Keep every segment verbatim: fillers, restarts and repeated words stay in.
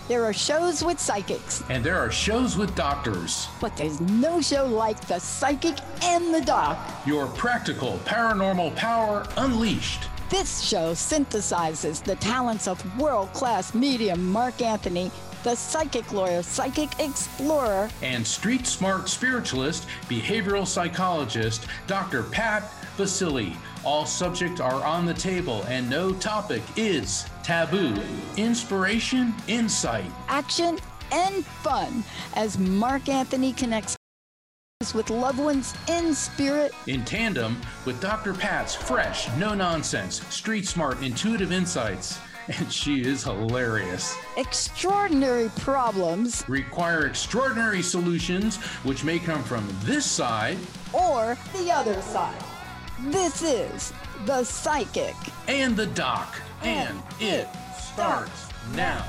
There are shows with psychics. And there are shows with doctors. But there's no show like The Psychic and the Doc. Your practical paranormal power unleashed. This show synthesizes the talents of world-class medium Mark Anthony, the psychic lawyer, psychic explorer, and street smart spiritualist, behavioral psychologist, Doctor Pat Baccili. All subjects are on the table and no topic is taboo. Inspiration, insight, action, and fun as Mark Anthony connects with loved ones in spirit, in tandem with Doctor Pat's fresh, no-nonsense, street-smart, intuitive insights. And she is hilarious. Extraordinary problems require extraordinary solutions, which may come from this side or the other side. This is The Psychic and the Doc, and, and it starts now.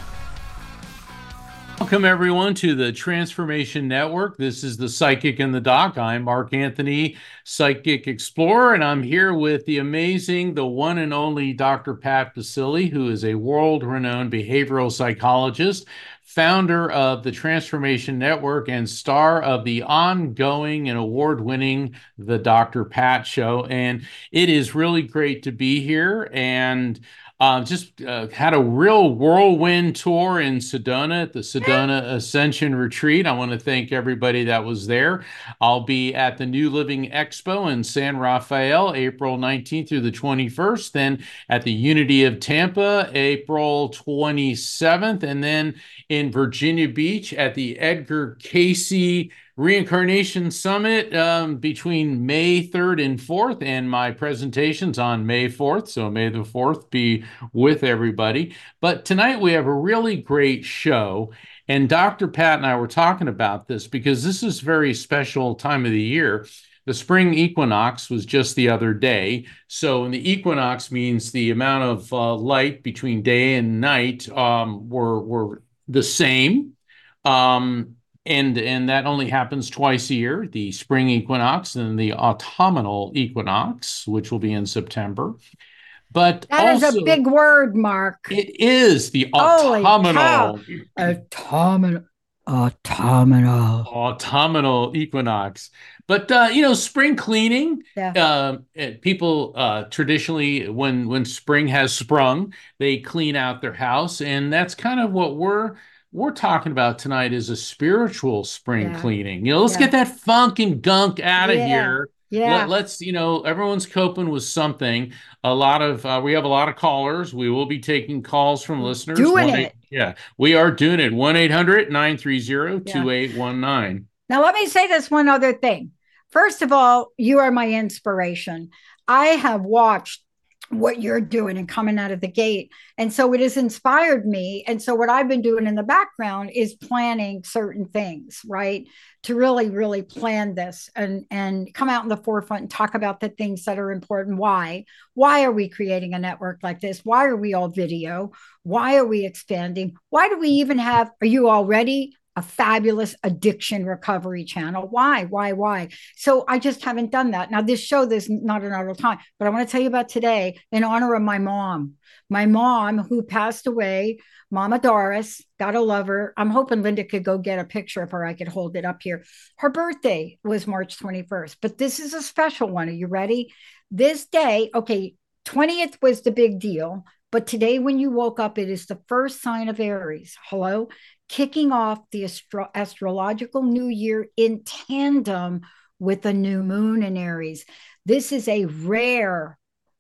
Welcome, everyone, to the Transformation Network. This is The Psychic and the Doc. I'm Mark Anthony, Psychic Explorer, and I'm here with the amazing, the one and only Doctor Pat Baccili, who is a world-renowned behavioral psychologist, founder of the Transformation Network, and star of the ongoing and award-winning The Doctor Pat Show. And it is really great to be here, and Uh, just uh, had a real whirlwind tour in Sedona at the Sedona Ascension Retreat. I want to thank everybody that was there. I'll be at the New Living Expo in San Rafael, April nineteenth through the twenty-first. Then at the Unity of Tampa, April twenty-seventh. And then in Virginia Beach at the Edgar Cayce Reincarnation Summit um, between May third and fourth, and my presentations on May fourth, so May the fourth be with everybody. But tonight we have a really great show, and Doctor Pat and I were talking about this because this is a very special time of the year. The spring equinox was just the other day, so and the equinox means the amount of uh, light between day and night um, were, were the same. Um, And and that only happens twice a year, the spring equinox and the autumnal equinox, which will be in September. But that also, is a big word, Mark. It is the autumnal. Autumnal. Autumnal. Autumnal equinox. But, uh, you know, spring cleaning, yeah. uh, people uh, traditionally, when, when spring has sprung, they clean out their house. And that's kind of what we're We're talking about tonight is a spiritual spring yeah. cleaning. You know, let's yeah. get that funk and gunk out of yeah. here. Yeah. Let, let's, you know, everyone's coping with something. A lot of, uh, we have a lot of callers. We will be taking calls from listeners. Doing it. Yeah, we are doing it. one eight hundred nine three zero two eight one nine. Now, let me say this one other thing. First of all, you are my inspiration. I have watched what you're doing and coming out of the gate. And so it has inspired me. And so what I've been doing in the background is planning certain things, right? To really, really plan this and, and come out in the forefront and talk about the things that are important. Why? Why are we creating a network like this? Why are we all video? Why are we expanding? Why do we even have, are you all ready? A fabulous addiction recovery channel. Why, why, why? So I just haven't done that. Now, this show, there's not another time, but I want to tell you about today in honor of my mom. My mom, who passed away, Mama Doris, gotta love her. I'm hoping Linda could go get a picture of her. I could hold it up here. Her birthday was March twenty-first, but this is a special one. Are you ready? This day, okay, twentieth was the big deal, but today when you woke up, it is the first sign of Aries. Hello? Kicking off the astro- astrological new year in tandem with a new moon in Aries. This is a rare,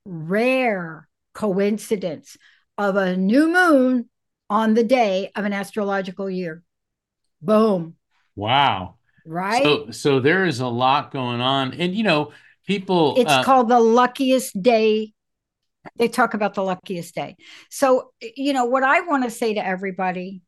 rare coincidence of a new moon on the day of an astrological year. Boom. Wow. Right? So, so there is a lot going on. And, you know, people... It's uh, called the luckiest day. They talk about the luckiest day. So, you know, what I want to say to everybody,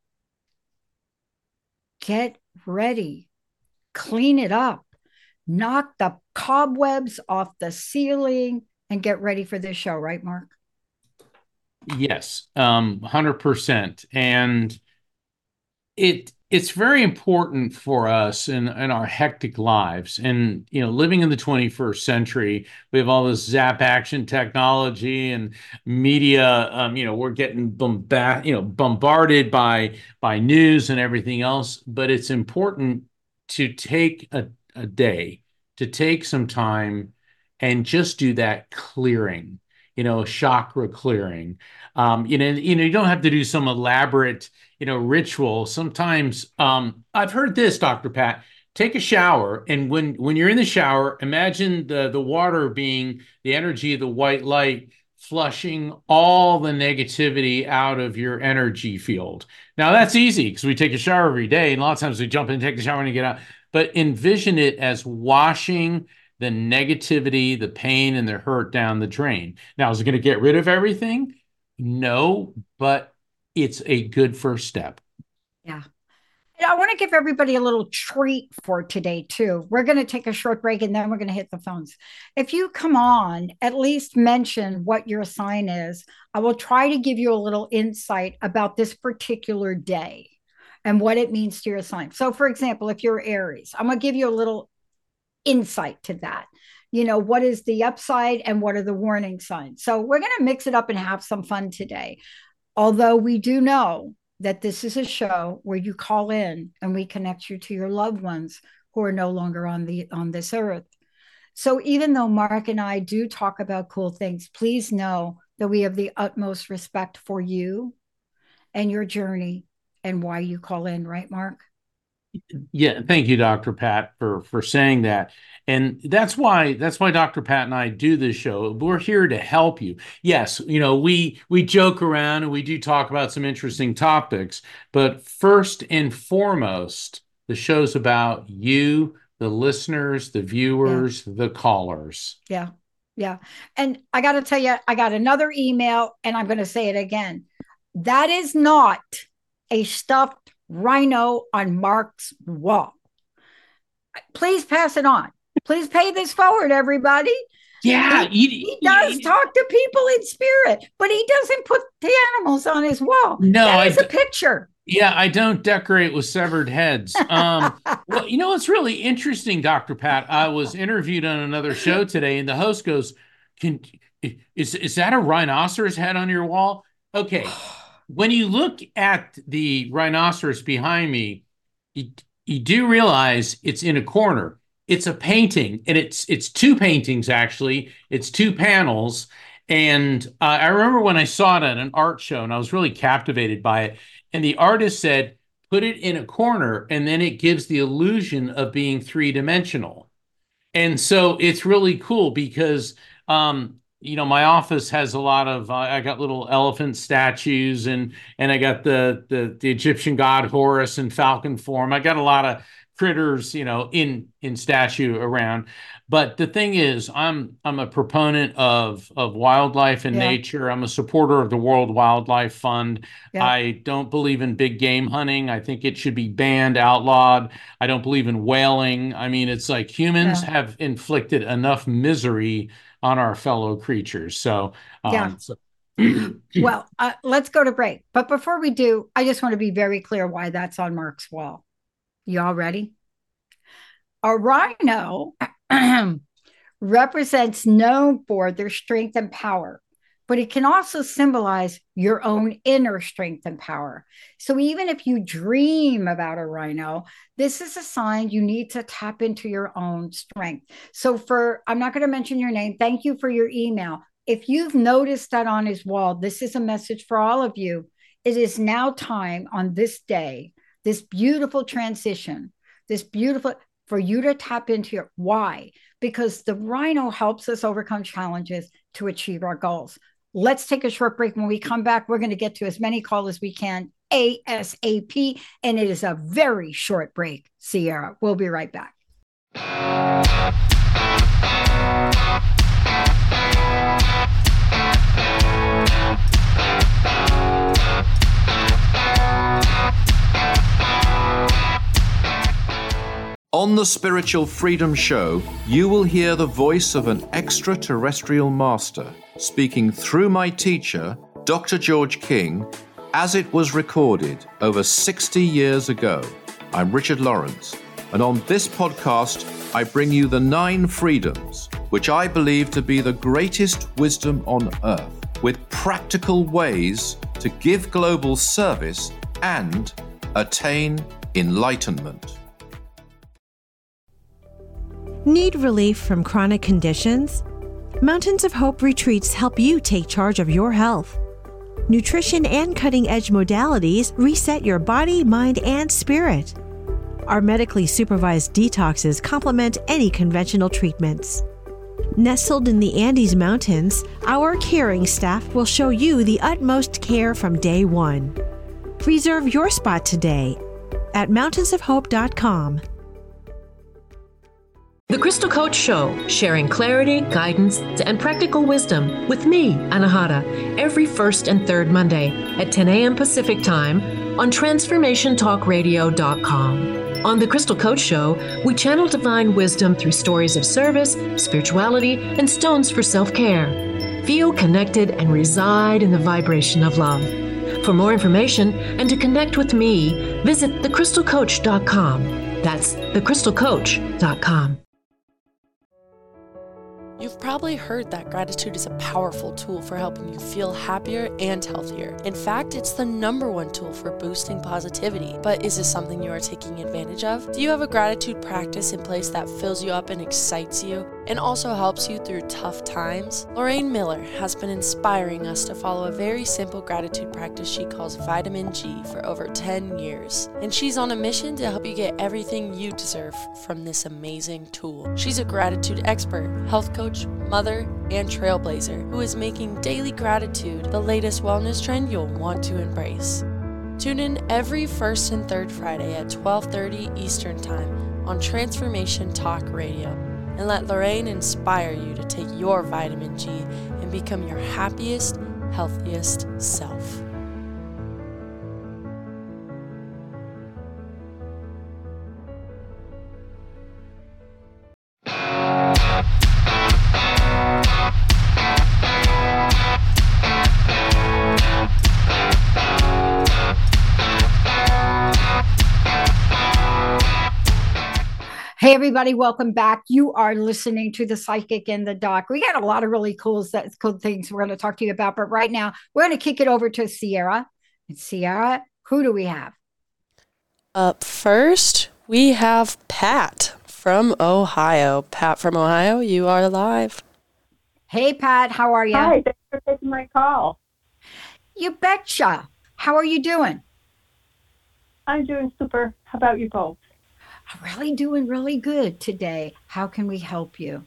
get ready, clean it up, knock the cobwebs off the ceiling, and get ready for this show, right, Mark? Yes, um, one hundred percent. And it it's very important for us in, in our hectic lives. And, you know, living in the twenty-first century, we have all this zap action technology and media. Um, you know, we're getting bombard, you know, bombarded by by news and everything else. But it's important to take a, a day, to take some time and just do that clearing, you know, chakra clearing. Um, you know, you know, you don't have to do some elaborate, you know, ritual. Sometimes um, I've heard this, Doctor Pat. Take a shower, and when when you're in the shower, imagine the the water being the energy of the white light flushing all the negativity out of your energy field. Now that's easy because we take a shower every day, and a lot of times we jump in, take the shower, and get out. But envision it as washing the negativity, the pain, and the hurt down the drain. Now, is it going to get rid of everything? No, but it's a good first step. Yeah. And I want to give everybody a little treat for today, too. We're going to take a short break and then we're going to hit the phones. If you come on, at least mention what your sign is. I will try to give you a little insight about this particular day and what it means to your sign. So, for example, if you're Aries, I'm going to give you a little insight to that. You know, what is the upside and what are the warning signs? So we're going to mix it up and have some fun today. Although we do know that this is a show where you call in and we connect you to your loved ones who are no longer on the on this earth. So even though Mark and I do talk about cool things, please know that we have the utmost respect for you and your journey and why you call in, right, Mark? Yeah, thank you, Doctor Pat, for for saying that. And that's why that's why Doctor Pat and I do this show. We're here to help you. Yes, you know, we we joke around and we do talk about some interesting topics, but first and foremost, the show's about you, the listeners, the viewers, yeah. the callers. Yeah. Yeah. And I got to tell you, I got another email and I'm going to say it again. That is not a stuffed rhino on Mark's wall. Please pass it on. Please pay this forward, everybody. Yeah, he, he, he does he, talk to people in spirit, but he doesn't put the animals on his wall. No, that is I, a picture. Yeah, I don't decorate with severed heads. Um, well, you know what's really interesting, Doctor Pat? I was interviewed on another show today, and the host goes, "Can is is that a rhinoceros head on your wall?" Okay. When you look at the rhinoceros behind me, you, you do realize it's in a corner. It's a painting, and it's it's two paintings, actually. It's two panels. And uh, I remember when I saw it at an art show, and I was really captivated by it. And the artist said, put it in a corner, and then it gives the illusion of being three-dimensional. And so it's really cool because um, you know, my office has a lot of, uh, I got little elephant statues and, and I got the, the, the Egyptian god Horus in falcon form. I got a lot of critters, you know, in, in statue around. But the thing is, I'm, I'm a proponent of, of wildlife and yeah. nature. I'm a supporter of the World Wildlife Fund. Yeah. I don't believe in big game hunting. I think it should be banned, outlawed. I don't believe in whaling. I mean, it's like humans yeah. have inflicted enough misery on our fellow creatures. So, um, yeah. So. Well, uh, let's go to break. But before we do, I just want to be very clear why that's on Mark's wall. You all ready? A rhino represents known for their strength and power, but it can also symbolize your own inner strength and power. So even if you dream about a rhino, this is a sign you need to tap into your own strength. So for, I'm not going to mention your name. Thank you for your email. If you've noticed that on his wall, this is a message for all of you. It is now time on this day, this beautiful transition, this beautiful, for you to tap into your why, because the rhino helps us overcome challenges to achieve our goals. Let's take a short break. When we come back, we're going to get to as many calls as we can ASAP, and it is a very short break, Sierra. We'll be right back. On the Spiritual Freedom Show, you will hear the voice of an extraterrestrial master speaking through my teacher, Doctor George King, as it was recorded over sixty years ago. I'm Richard Lawrence, and on this podcast, I bring you the nine freedoms, which I believe to be the greatest wisdom on earth, with practical ways to give global service and attain enlightenment. Need relief from chronic conditions? Mountains of Hope retreats help you take charge of your health. Nutrition and cutting-edge modalities reset your body, mind, and spirit. Our medically supervised detoxes complement any conventional treatments. Nestled in the Andes Mountains, our caring staff will show you the utmost care from day one. Reserve your spot today at mountains of hope dot com. The Crystal Coach Show, sharing clarity, guidance, and practical wisdom with me, Anahata, every first and third Monday at ten a.m. Pacific Time on transformation talk radio dot com. On The Crystal Coach Show, we channel divine wisdom through stories of service, spirituality, and stones for self-care. Feel connected and reside in the vibration of love. For more information and to connect with me, visit the crystal coach dot com. That's the crystal coach dot com. You've probably heard that gratitude is a powerful tool for helping you feel happier and healthier. In fact, it's the number one tool for boosting positivity. But is this something you are taking advantage of? Do you have a gratitude practice in place that fills you up and excites you and also helps you through tough times? Lorraine Miller has been inspiring us to follow a very simple gratitude practice she calls Vitamin G for over ten years. And she's on a mission to help you get everything you deserve from this amazing tool. She's a gratitude expert, health coach, mother, and trailblazer who is making daily gratitude the latest wellness trend you'll want to embrace. Tune in every first and third Friday at twelve thirty Eastern Time on Transformation Talk Radio, and let Lorraine inspire you to take your vitamin G and become your happiest, healthiest self. Hey, everybody, welcome back. You are listening to The Psychic and the Doc. We got a lot of really cool, cool things we're going to talk to you about, but right now we're going to kick it over to Sierra. And Sierra, who do we have? Up first, we have Pat from Ohio. Pat from Ohio, you are live. Hey, Pat, how are you? Hi, thanks for taking my call. You betcha. How are you doing? I'm doing super. How about you both? I'm really doing really good today. How can we help you?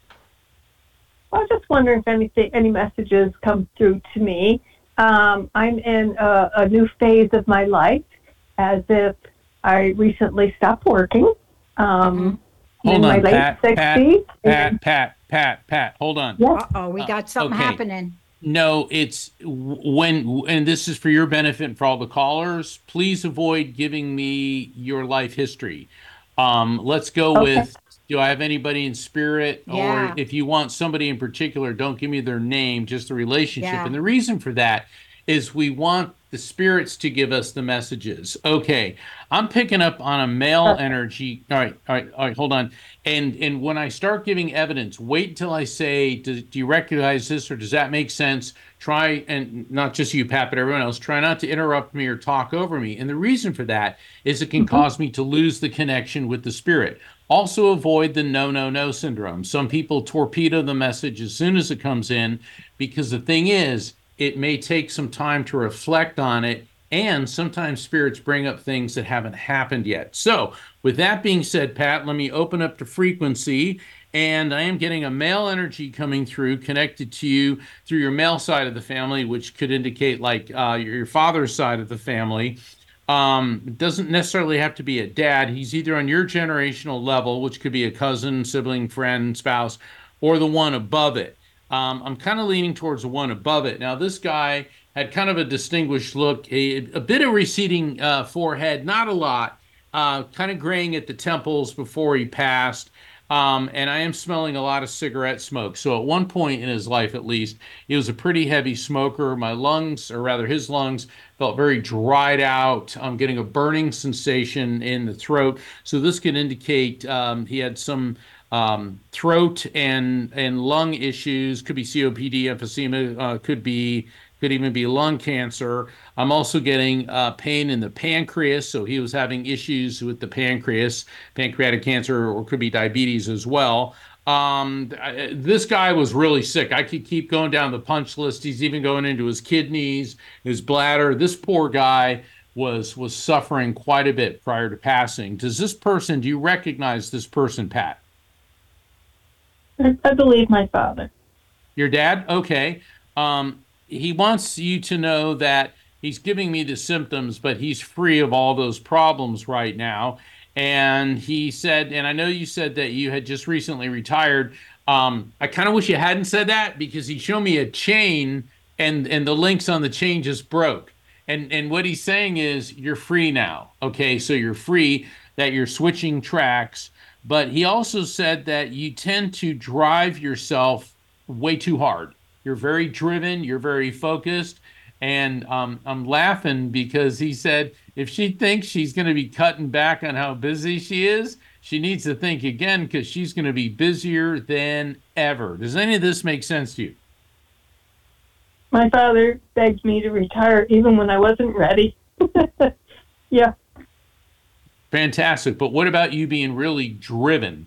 I was just wondering if anything, any messages come through to me. Um, I'm in a, a new phase of my life, as if I recently stopped working. Um, hold in on, my late Pat, sixties. Pat, Pat, Pat, Pat, Pat, hold on. Yes. Uh-oh, we got something okay. happening. No, it's when, and this is for your benefit and for all the callers, please avoid giving me your life history. Um, let's go Okay. with, do I have anybody in spirit? Yeah. Or if you want somebody in particular, don't give me their name, just the relationship. Yeah. And the reason for that is we want the spirits to give us the messages. Okay, I'm picking up on a male Okay. energy. All right, all right, all right, hold on. And and when I start giving evidence, wait until I say, do, do you recognize this or does that make sense? Try, and not just you, Pat, but everyone else, try not to interrupt me or talk over me. And the reason for that is it can Mm-hmm. cause me to lose the connection with the spirit. Also avoid the no, no, no syndrome. Some people torpedo the message as soon as it comes in because the thing is, it may take some time to reflect on it, and sometimes spirits bring up things that haven't happened yet. So with that being said, Pat, let me open up to frequency, and I am getting a male energy coming through connected to you through your male side of the family, which could indicate like uh, your, your father's side of the family. Um, it doesn't necessarily have to be a dad. He's either on your generational level, which could be a cousin, sibling, friend, spouse, or the one above it. Um, I'm kind of leaning towards the one above it. Now, this guy had kind of a distinguished look, a, a bit of receding uh, forehead, not a lot, uh, kind of graying at the temples before he passed. Um, and I am smelling a lot of cigarette smoke. So at one point in his life, at least, he was a pretty heavy smoker. My lungs, or rather his lungs, felt very dried out. I'm getting a burning sensation in the throat. So this could indicate um, he had some um, throat and and lung issues. Could be C O P D, emphysema, uh, could be could even be lung cancer. I'm also getting uh, pain in the pancreas, so he was having issues with the pancreas, pancreatic cancer, or could be diabetes as well. Um, this guy was really sick. I could keep going down the punch list. He's even going into his kidneys, his bladder. This poor guy was was suffering quite a bit prior to passing. Does this person, do you recognize this person, Pat? I, I believe my father. Your dad? Okay. Um, he wants you to know that he's giving me the symptoms, but he's free of all those problems right now. And he said, and I know you said that you had just recently retired. Um, I kind of wish you hadn't said that, because he showed me a chain and, and the links on the chain just broke. And, and what he's saying is you're free now. Okay, so you're free, that you're switching tracks. But he also said that you tend to drive yourself way too hard. You're very driven, you're very focused. And um, I'm laughing because he said if she thinks she's going to be cutting back on how busy she is, she needs to think again, because she's going to be busier than ever. Does any of this make sense to you? My father begged me to retire even when I wasn't ready. Yeah. Fantastic. But what about you being really driven?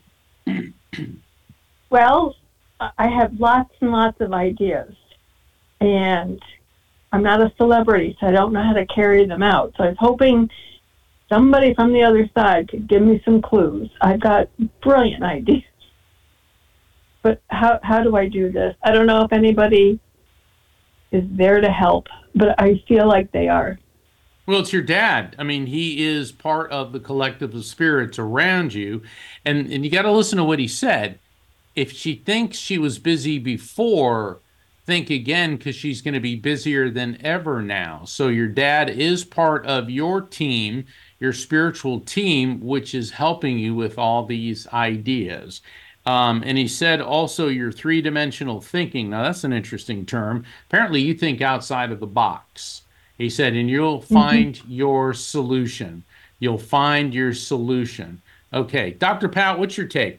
Well, I have lots and lots of ideas, and I'm not a celebrity, so I don't know how to carry them out. So I was hoping somebody from the other side could give me some clues. I've got brilliant ideas, but how how do I do this? I don't know if anybody is there to help, but I feel like they are. Well, it's your dad. I mean, he is part of the collective of spirits around you, and and you got to listen to what he said. If she thinks she was busy before, think again, because she's going to be busier than ever now. So your dad is part of your team, your spiritual team, which is helping you with all these ideas. Um, and he said also your three-dimensional thinking. Now, that's an interesting term. Apparently, you think outside of the box. He said, and you'll find mm-hmm. your solution. You'll find your solution. Okay. Doctor Pat, what's your take?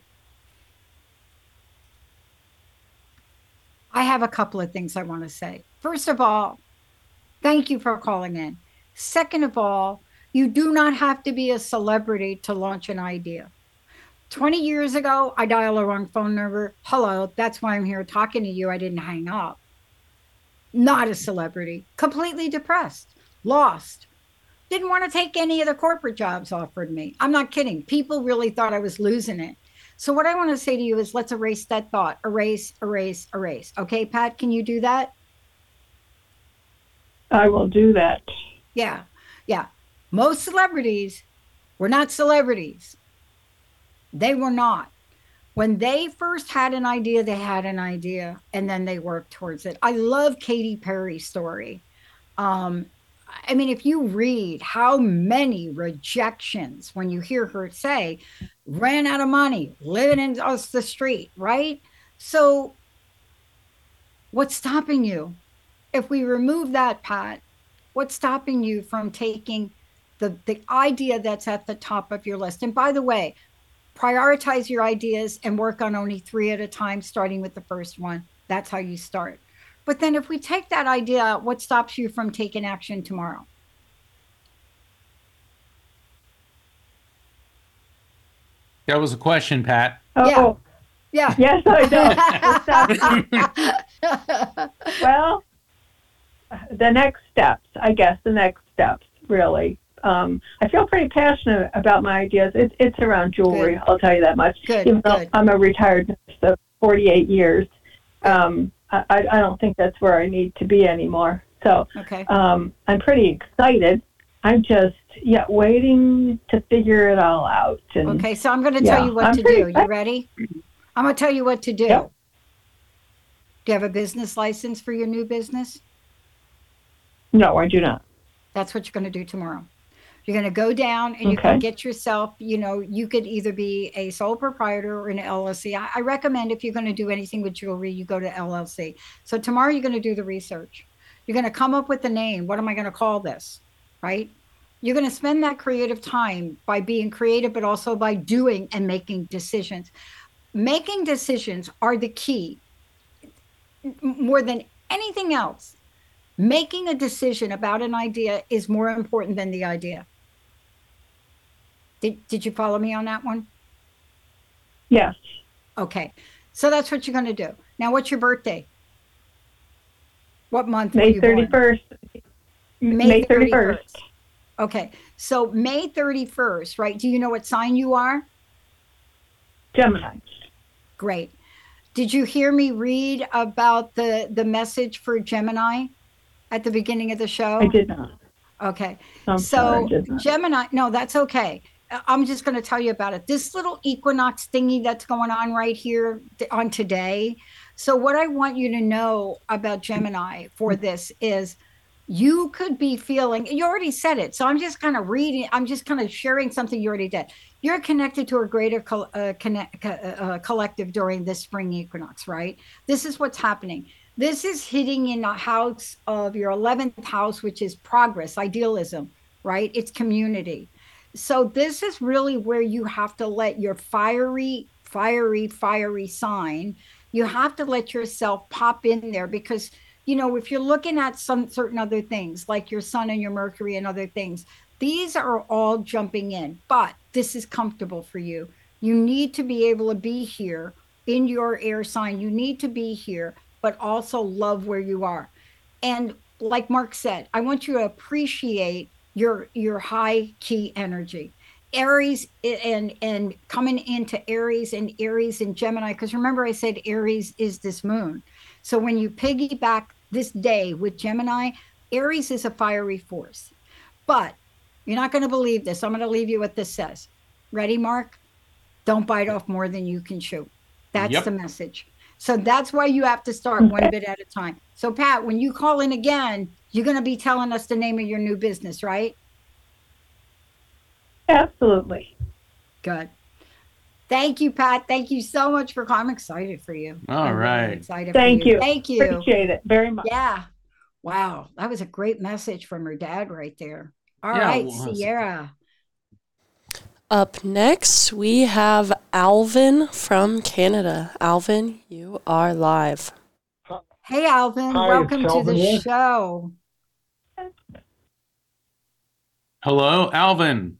I have a couple of things I want to say. First of all, thank you for calling in. Second of all, you do not have to be a celebrity to launch an idea. twenty years ago, I dialed the wrong phone number. Hello, that's why I'm here talking to you. I didn't hang up. Not a celebrity, completely depressed, lost. Didn't want to take any of the corporate jobs offered me. I'm not kidding. People really thought I was losing it. So what I want to say to you is let's erase that thought. Erase, erase, erase. Okay, Pat, can you do that? I will do that. Yeah, yeah. Most celebrities were not celebrities. They were not. When they first had an idea, they had an idea, and then they worked towards it. I love Katy Perry's story. Um, I mean, if you read how many rejections, when you hear her say, ran out of money, living in off the street, right? So what's stopping you? If we remove that, Pat, what's stopping you from taking the, the idea that's at the top of your list? And by the way, prioritize your ideas and work on only three at a time, starting with the first one. That's how you start. But then if we take that idea out, what stops you from taking action tomorrow? That was a question, Pat. Oh, yeah. Yes, I know. Well, the next steps, I guess, the next steps, really. Um, I feel pretty passionate about my ideas. It's it's around jewelry, good. I'll tell you that much. Good, Even though good. I'm a retired nurse of forty-eight years, um, I, I don't think that's where I need to be anymore. So okay. um, I'm pretty excited. I'm just, yeah, waiting to figure it all out. And, okay, so I'm going to yeah, tell you what I'm to pretty do. excited. You ready? I'm going to tell you what to do. Yep. Do you have a business license for your new business? No, I do not. That's what you're going to do tomorrow. You're going to go down and you Okay. can get yourself, you know, you could either be a sole proprietor or an L L C. I, I recommend if you're going to do anything with jewelry, you go to L L C. So tomorrow you're going to do the research. You're going to come up with a name. What am I going to call this? Right? You're going to spend that creative time by being creative, but also by doing and making decisions. Making decisions are the key more than anything else. Making a decision about an idea is more important than the idea. Did, did you follow me on that one? Yes. Okay. So that's what you're going to do. Now, what's your birthday? What month? May thirty-first. May thirty-first. Okay. So May thirty-first, right? Do you know what sign you are? Gemini. Great. Did you hear me read about the, the message for Gemini at the beginning of the show? I did not. Okay. I'm so sorry, I did not. Gemini, no, that's okay. I'm just going to tell you about it. This little equinox thingy that's going on right here on today. So what I want you to know about Gemini for this is you could be feeling, you already said it. So I'm just kind of reading, I'm just kind of sharing something you already did. You're connected to a greater co- uh, connect, uh, collective during this spring equinox, right? This is what's happening. This is hitting in the house of your eleventh house, which is progress, idealism, right? It's community. So this is really where you have to let your fiery, fiery, fiery sign, you have to let yourself pop in there because, you know, if you're looking at some certain other things like your sun and your Mercury and other things, these are all jumping in, but this is comfortable for you. You need to be able to be here in your air sign. You need to be here, but also love where you are. And like Mark said, I want you to appreciate your your high key energy. Aries and and coming into Aries and Aries and Gemini, because remember I said Aries is this moon. So when you piggyback this day with Gemini, Aries is a fiery force. But you're not going to believe this. I'm going to leave you what this says. Ready, Mark? Don't bite off more than you can chew. That's Yep. the message. So that's why you have to start one bit at a time. So Pat, when you call in again, you're going to be telling us the name of your new business, right? Absolutely. Good. Thank you, Pat. Thank you so much for calling. I'm excited for you. All I'm really right. excited Thank for you. you. Thank you. Appreciate it very much. Yeah. Wow. That was a great message from her dad right there. All Yeah, right, it was. Sierra. Up next, we have Alvin from Canada. Alvin, you are live. Hey, Alvin. Hi, Welcome it's to Alvin the here. show. Hello, Alvin.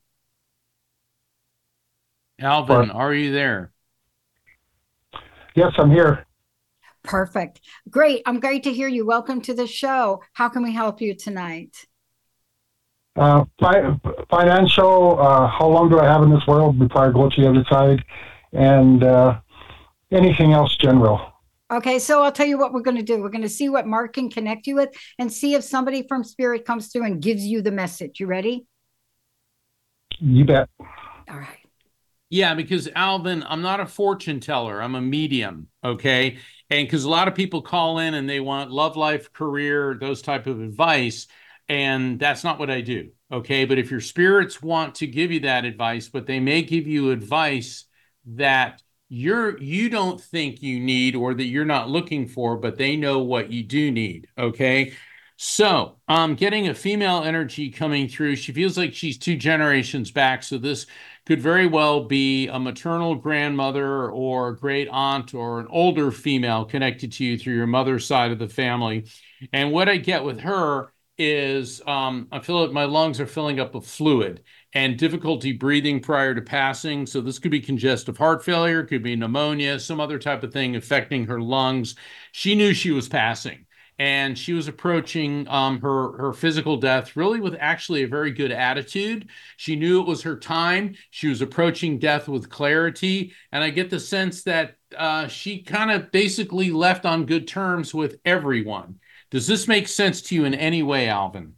Alvin, are you there? Yes, I'm here. Perfect. Great. I'm great to hear you. Welcome to the show. How can we help you tonight? Uh, fi- financial, uh, how long do I have in this world before I go to the other side? And uh, anything else general. Okay, so I'll tell you what we're going to do. We're going to see what Mark can connect you with and see if somebody from Spirit comes through and gives you the message. You ready? You bet. All right. Yeah, because Alvin, I'm not a fortune teller. I'm a medium, okay? And because a lot of people call in and they want love life, career, those type of advice, and that's not what I do, okay? But if your spirits want to give you that advice, but they may give you advice that you're you don't think you need or that you're not looking for, but they know what you do need, okay? So I'm getting a female energy coming through. She feels like she's two generations back, so this could very well be a maternal grandmother or a great aunt or an older female connected to you through your mother's side of the family. And what I get with her is um, I feel like my lungs are filling up with fluid and difficulty breathing prior to passing. So this could be congestive heart failure, could be pneumonia, some other type of thing affecting her lungs. She knew she was passing. And she was approaching um, her, her physical death really with actually a very good attitude. She knew it was her time. She was approaching death with clarity. And I get the sense that uh, she kind of basically left on good terms with everyone. Does this make sense to you in any way, Alvin?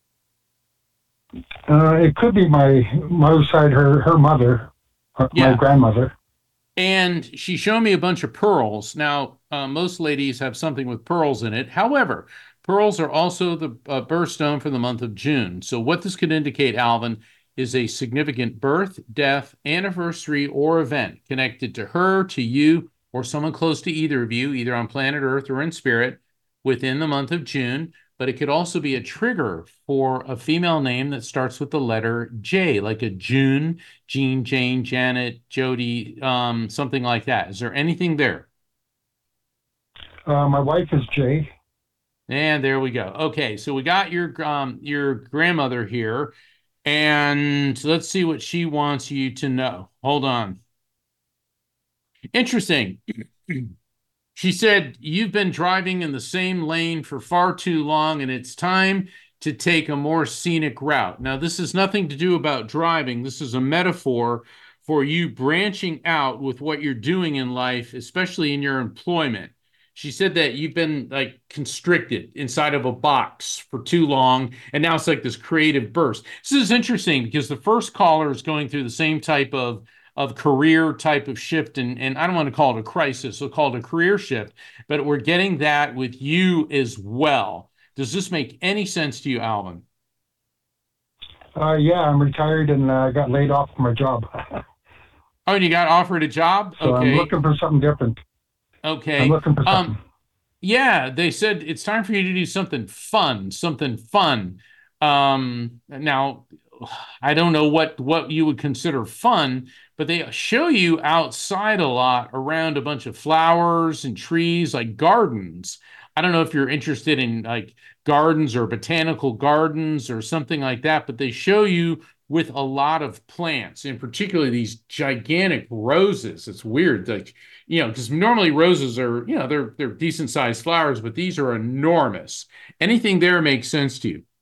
Uh, it could be my mother's side, her, her mother, uh, Yeah. my grandmother. And she showed me a bunch of pearls. Now, uh, most ladies have something with pearls in it. However, Pearls are also the uh, birthstone for the month of June. So what this could indicate, Alvin, is a significant birth, death, anniversary, or event connected to her, to you, or someone close to either of you, either on planet Earth or in spirit, within the month of June. But it could also be a trigger for a female name that starts with the letter J, like a June, Jean, Jane, Janet, Jody, um, something like that. Is there anything there? Uh, my wife is Jay. And there we go. Okay, so we got your um, your grandmother here, and let's see what she wants you to know. Hold on. Interesting. She said, you've been driving in the same lane for far too long, and it's time to take a more scenic route. Now, this has nothing to do about driving. This is a metaphor for you branching out with what you're doing in life, especially in your employment. She said that you've been like constricted inside of a box for too long, and now it's like this creative burst. This is interesting because the first caller is going through the same type of of career type of shift, and, and I don't want to call it a crisis, we'll call it a career shift, but we're getting that with you as well. Does this make any sense to you, Alvin? Uh, yeah, I'm retired and I uh, got laid off from my job. Oh, and you got offered a job? So okay. I'm looking for something different. Okay. I'm looking for something. Um, yeah, they said it's time for you to do something fun, something fun. Um, now, I don't know what, what you would consider fun, but they show you outside a lot around a bunch of flowers and trees, like gardens. I don't know if you're interested in like gardens or botanical gardens or something like that, but they show you with a lot of plants, and particularly these gigantic roses. It's weird, like, you know, because normally roses are, you know, they're they're decent sized flowers, but these are enormous. Anything there makes sense to you?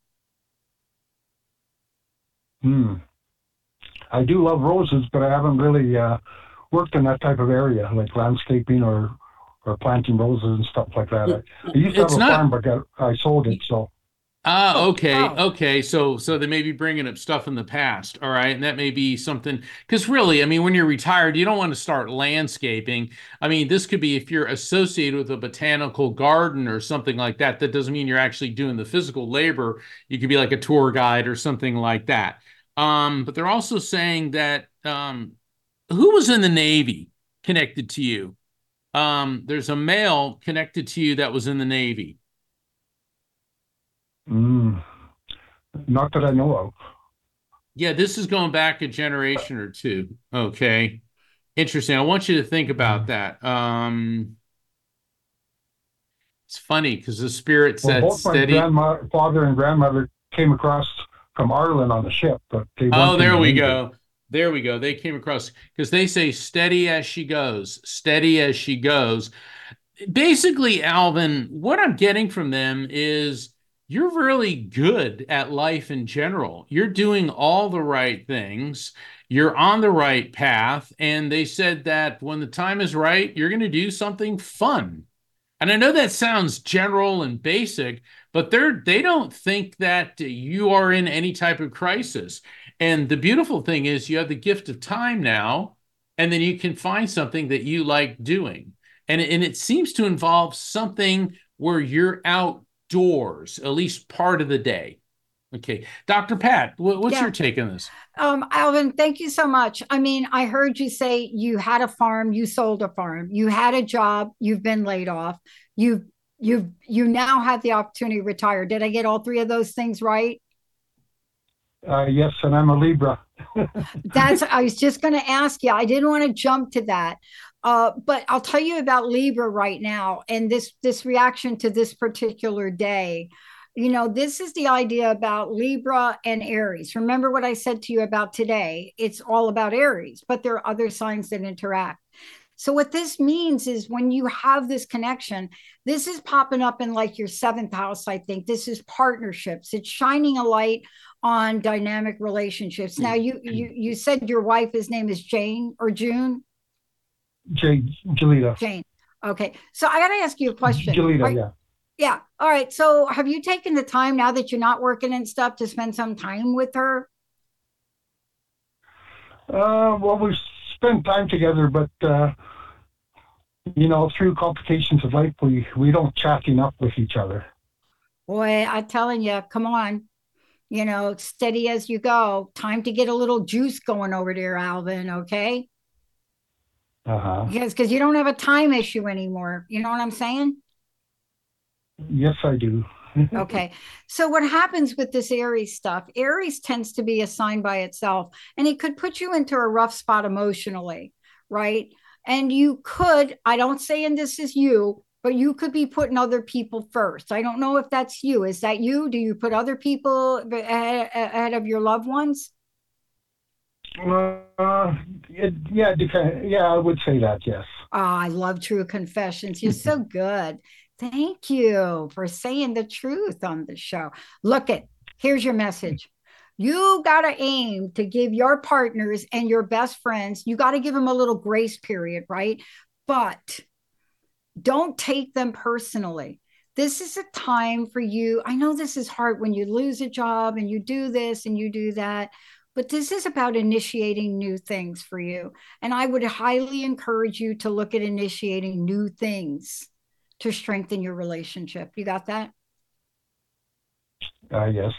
Hmm. I do love roses, but I haven't really uh, worked in that type of area, like landscaping or or planting roses and stuff like that. I, I used to It's have a not- farm, but got, I sold it. So Ah, okay, wow. okay. So, so they may be bringing up stuff in the past, all right, and that may be something. Because really, I mean, when you're retired, you don't want to start landscaping. I mean, this could be if you're associated with a botanical garden or something like that. That doesn't mean you're actually doing the physical labor. You could be like a tour guide or something like that. Um, but they're also saying that um, who was in the Navy connected to you? Um, there's a male connected to you that was in the Navy. mm, not that I know of. Yeah, this is going back a generation or two. Okay. Interesting. I want you to think about that. Um, it's funny because the spirit Well, said both my steady. grandfather and grandmother came across from Ireland on the ship, but they weren't Oh, in there the we Navy. go. There we go. They came across because they say steady as she goes, steady as she goes. Basically, Alvin, what I'm getting from them is you're really good at life in general. You're doing all the right things. You're on the right path. And they said that when the time is right, you're going to do something fun. And I know that sounds general and basic, but they're they don't think that you are in any type of crisis. And the beautiful thing is you have the gift of time now, and then you can find something that you like doing. And, and it seems to involve something where you're outdoors, at least part of the day. Okay. Doctor Pat, what, what's Yeah. your take on this? Um, Alvin, thank you so much. I mean, I heard you say you had a farm, you sold a farm, you had a job, you've been laid off, you you you now have the opportunity to retire. Did I get all three of those things right? Uh, yes, and I'm a Libra. That's I was just going to ask you. I didn't want to jump to that. Uh, but I'll tell you about Libra right now and this this reaction to this particular day. You know, this is the idea about Libra and Aries. Remember what I said to you about today? It's all about Aries, but there are other signs that interact. So what this means is when you have this connection, this is popping up in like your seventh house, I think. This is partnerships. It's shining a light on dynamic relationships. Now, you you you said your wife's name is Jane or June? J- Jelita. Jane. Okay. So I got to ask you a question. Jelita, Are- yeah. Yeah. All right. So have you taken the time now that you're not working and stuff to spend some time with her? Uh, well, we spend time together, but, uh, you know, through complications of life, we, we don't chat enough with each other. Boy, I'm telling you, come on. You know, steady as you go. Time to get a little juice going over there, Alvin, okay? Uh-huh. Because because you don't have a time issue anymore. You know what I'm saying? Yes, I do. Okay. So what happens with this Aries stuff? Aries tends to be a sign by itself, and it could put you into a rough spot emotionally, right? And you could, I don't say, and this is you, but you could be putting other people first. I don't know if that's you. Is that you? Do you put other people ahead, ahead of your loved ones? Uh, it, yeah, depend, yeah, I would say that, yes. Oh, I love true confessions. You're so good. Thank you for saying the truth on the show. Look it, here's your message. You got to aim to give your partners and your best friends, you got to give them a little grace period, right? But don't take them personally. This is a time for you. I know this is hard when you lose a job and you do this and you do that, but this is about initiating new things for you. And I would highly encourage you to look at initiating new things to strengthen your relationship. You got that? Uh, yes.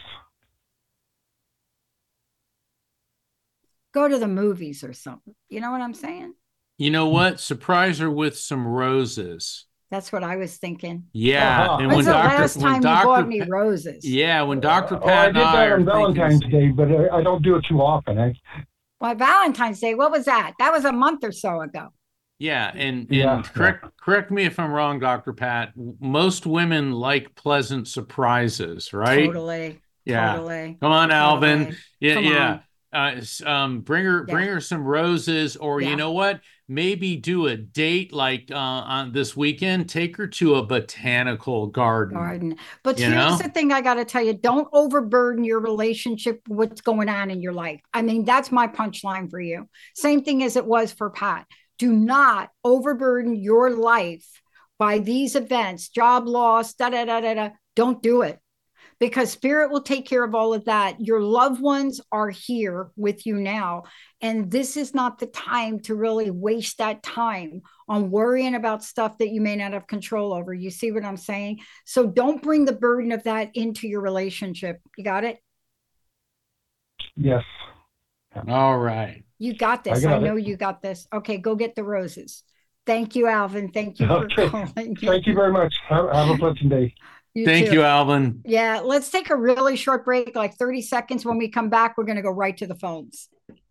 Go to the movies or something. You know what I'm saying? You know what? Surprise her with some roses. That's what I was thinking. Yeah. Uh-huh. And When's when the Doctor last when time Doctor you bought me roses? Yeah, when Doctor Uh, Pat oh, I and did I that are on Valentine's thinking, Day, but I, I don't do it too often. Eh? Well, Valentine's Day, what was that? That was a month or so ago. yeah, and and Yeah, correct correct me if I'm wrong, Doctor Pat. Most women like pleasant surprises, right? Totally. Yeah. Totally. Come on, Alvin. Totally. Yeah, Come yeah. on. Uh, s- um, bring her, bring Yeah. her some roses, or Yeah. you know what? Maybe do a date like uh, on this weekend. Take her to a botanical garden. Garden. But You here's know? the thing I got to tell you, don't overburden your relationship with what's going on in your life. I mean, that's my punchline for you. Same thing as it was for Pat. Do not overburden your life by these events, job loss, da da da da da. Don't do it, because spirit will take care of all of that. Your loved ones are here with you now. And this is not the time to really waste that time on worrying about stuff that you may not have control over. You see what I'm saying? So don't bring the burden of that into your relationship. You got it? Yes. All right. You got this. I I, got know it. you got this. Okay, go get the roses. Thank you, Alvin. Thank you for Okay. calling. Thank you very much. Have, have a pleasant day. You Thank too. you, Alvin. Yeah, let's take a really short break, like thirty seconds. When we come back, we're going to go right to the phones.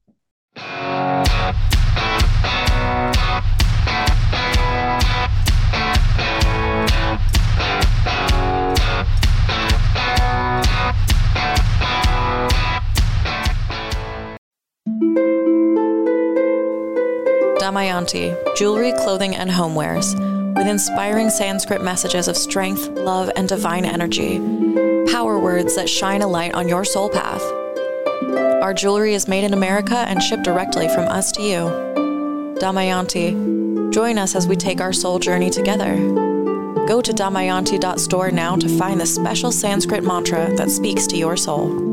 Damayanti, jewelry, clothing, and homewares, with inspiring Sanskrit messages of strength, love, and divine energy. Power words that shine a light on your soul path. Our jewelry is made in America and shipped directly from us to you. Damayanti, join us as we take our soul journey together. Go to damayanti dot store now to find the special Sanskrit mantra that speaks to your soul.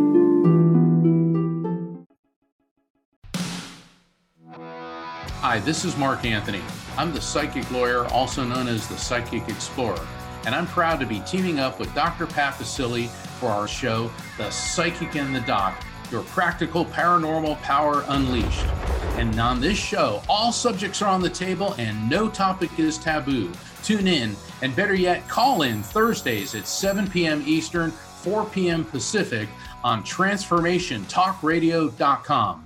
Hi, this is Mark Anthony. I'm the psychic lawyer, also known as the Psychic Explorer, and I'm proud to be teaming up with Doctor Pat Baccili for our show, The Psychic and the Doc, your practical paranormal power unleashed. And on this show, all subjects are on the table and no topic is taboo. Tune in, and better yet, call in Thursdays at seven p.m. Eastern, four p.m. Pacific on transformation talk radio dot com.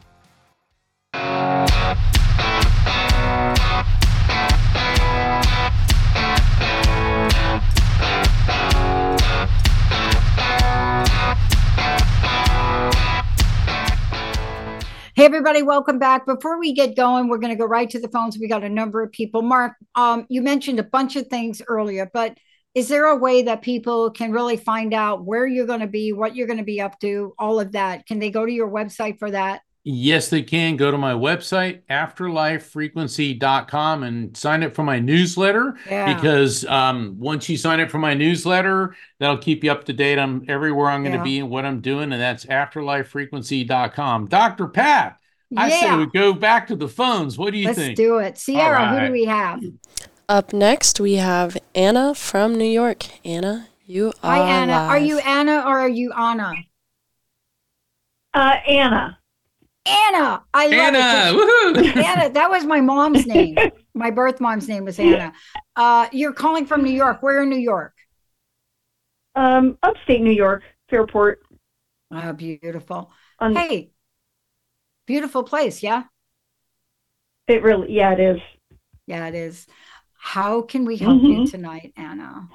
Hey, everybody, welcome back. Before we get going, we're going to go right to the phones. We got a number of people. Mark, um, you mentioned a bunch of things earlier, but is there a way that people can really find out where you're going to be, what you're going to be up to, all of that? Can they go to your website for that? Yes, they can. Go to my website, afterlife frequency dot com, and sign up for my newsletter. Yeah. Because um, once you sign up for my newsletter, that'll keep you up to date on everywhere I'm going to Yeah. be and what I'm doing. And that's afterlife frequency dot com. Doctor Pat, I say Yeah. we go back to the phones. What do you Let's think? do it. Sierra, All who right. do we have? Up next, we have Anna from New York. Anna, You are Hi, Anna. live. Are you Anna or are you Anna? Uh, Anna. Anna. I love Anna, it. woohoo! Anna, that was my mom's name. My birth mom's name was Anna. Uh, you're calling from New York. Where in New York? Um, upstate New York, Fairport. Oh, beautiful. On, Hey, beautiful place. Yeah. It really, yeah, it is. Yeah, it is. How can we help Mhm. you tonight, Anna?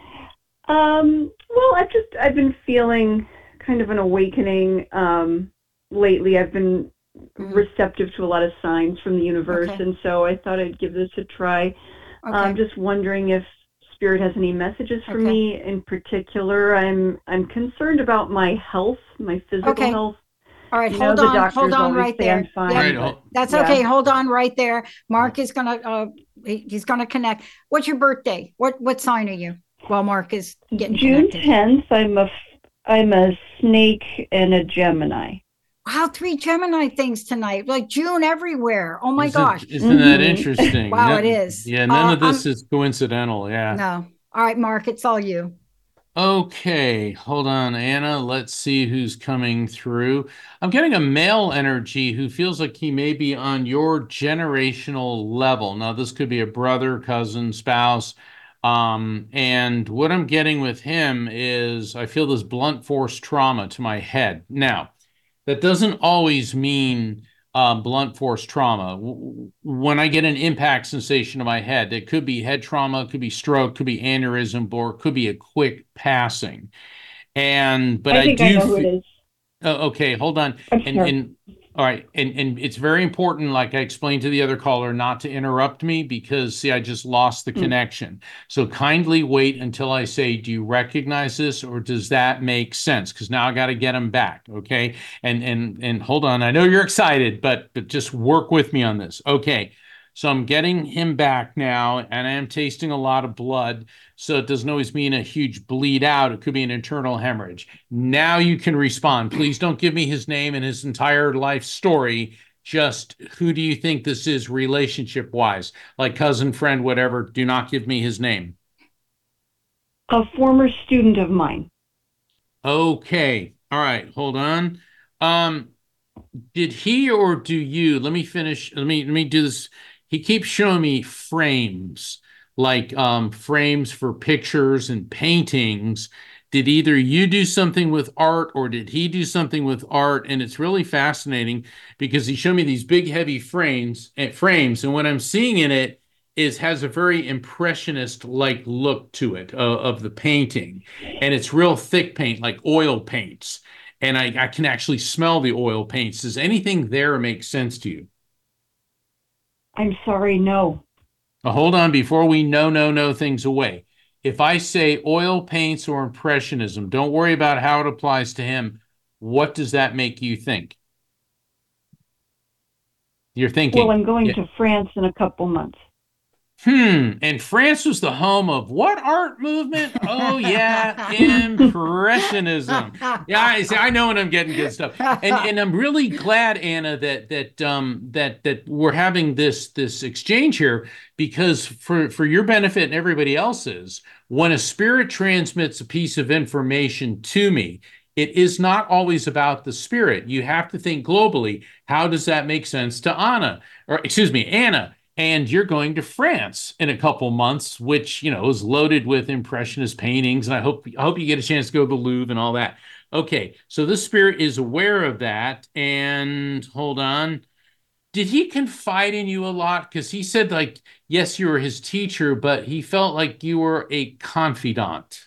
Um, well, I've just, I've been feeling kind of an awakening, um, lately. I've been Mhm. receptive to a lot of signs from the universe. Okay. And so I thought I'd give this a try. Okay. I'm just wondering if Spirit has any messages for Okay. me in particular. I'm, I'm concerned about my health, my physical Okay. health. All right, You know, hold the on, doctors hold on always right say there. I'm fine. Yeah, Right, but, hold- that's yeah. okay. Hold on right there. Mark is gonna uh he- he's gonna connect. What's your birthday? What what sign are you? Well, Mark is getting June connected. tenth, I'm a, f- I'm a snake and a Gemini. Wow, three Gemini things tonight. Like June everywhere. Oh my Isn't, gosh. isn't that Mhm. interesting? Wow, None- it is. Yeah, none Uh, of this I'm- is coincidental. Yeah. No. All right, Mark, it's all you. Okay, hold on, Anna. Let's see who's coming through. I'm getting a male energy who feels like he may be on your generational level. Now, this could be a brother, cousin, spouse. Um, and what I'm getting with him is I feel this blunt force trauma to my head. Now, that doesn't always mean uh, blunt force trauma. W- When I get an impact sensation to my head, it could be head trauma, it could be stroke, could be aneurysm, or it could be a quick passing. And but I I think I do. know who it fe- is. Oh, okay, hold on. I'm And sorry. and all right, and and it's very important, like I explained to the other caller, not to interrupt me because see, I just lost the Mm. connection. So kindly wait until I say, do you recognize this or does that make sense? Because now I got to get him back. Okay. And and and hold on. I know you're excited, but but just work with me on this. Okay. So I'm getting him back now, and I am tasting a lot of blood. So it doesn't always mean a huge bleed out. It could be an internal hemorrhage. Now you can respond. Please don't give me his name and his entire life story. Just who do you think this is relationship wise? Like cousin, friend, whatever. Do not give me his name. A former student of mine. Okay. All right. Hold on. Um, did he or do you? Let me finish. Let me let me do this. He keeps showing me frames, like um, frames for pictures and paintings. Did either you do something with art or did he do something with art? And it's really fascinating because he showed me these big, heavy frames and frames, and what I'm seeing in it is has a very impressionist like look to it uh, of the painting, and it's real thick paint, like oil paints and I, I can actually smell the oil paints. Does anything there make sense to you? I'm sorry, no. Now, hold on before we no, no, no things away. If I say oil paints or impressionism, don't worry about how it applies to him. What does that make you think? You're thinking. Well, I'm going yeah. to France in a couple months. Hmm. And France was the home of what art movement? Oh yeah, impressionism. Yeah, I see. I know when I'm getting good stuff, and and I'm really glad, Anna, that that um that that we're having this this exchange here because for for your benefit and everybody else's, when a spirit transmits a piece of information to me, it is not always about the spirit. You have to think globally. How does that make sense to Anna? Or excuse me, Anna? And you're going to France in a couple months, which you know is loaded with impressionist paintings. And I hope I hope you get a chance to go to the Louvre and all that. Okay, so this spirit is aware of that. And hold on, did he confide in you a lot? Because he said like, yes, you were his teacher, but he felt like you were a confidant.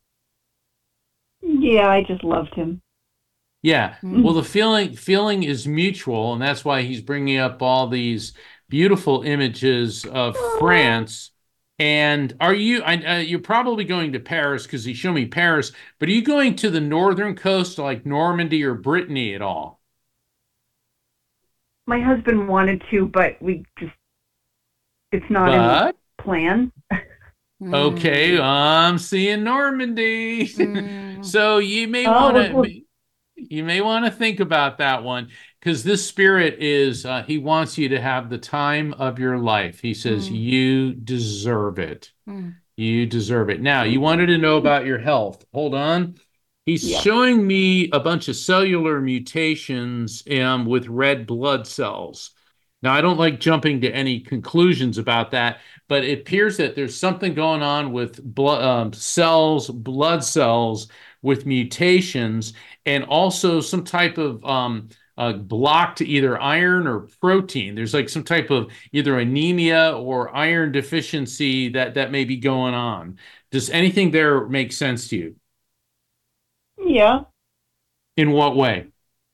Yeah, I just loved him. Yeah. Mm. Well, the feeling feeling is mutual, and that's why he's bringing up all these beautiful images of France. And are you? I, uh, you're probably going to Paris because he showed me Paris. But are you going to the northern coast, like Normandy or Brittany, at all? My husband wanted to, but we just, it's not But in the plan. okay, I'm seeing Normandy. Mm. So you may Oh, want we're- to. we're- You may want to think about that one because this spirit is, uh, he wants you to have the time of your life. He says, Mm. you deserve it. Mm. You deserve it. Now, you wanted to know about your health. Hold on. He's Yeah. showing me a bunch of cellular mutations um, with red blood cells. Now, I don't like jumping to any conclusions about that, but it appears that there's something going on with blood um, cells, blood cells with mutations, and also some type of um, uh, block to either iron or protein. There's like some type of either anemia or iron deficiency that that may be going on. Does anything there make sense to you? Yeah. In what way?